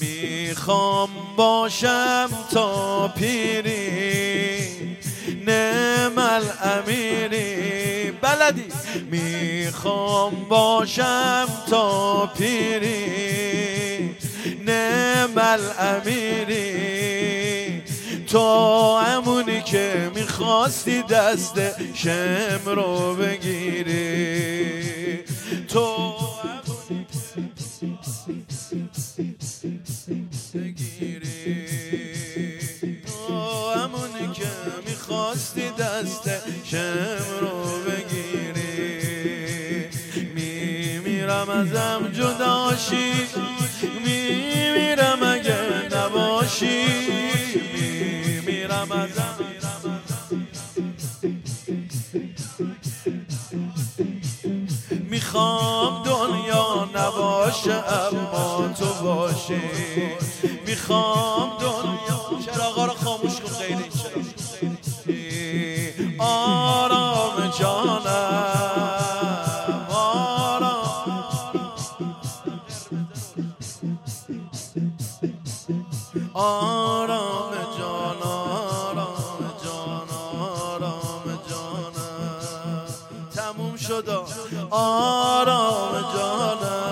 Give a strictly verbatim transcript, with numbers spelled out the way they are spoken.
میخوام باشم تا پیری نعم الامیری بلدی. میخوام باشم تا پیری نعم الامیری، تو همونی که میخواستی دست شم رو بگیری، تو همونی بگیری، تو همونی که میخواستی دست شم رو بگیری. میمیرم ازم جداشی، میمیرم اگه نباشی، میمیرم ازم. میخوام دنیا نباشه اما تو باشی، میخوام دنیا. چراغا رو خاموش کن خیلی. آرام جانم آرام، آرام جان آرام جان آرام جانم تموم شد. آرام جانم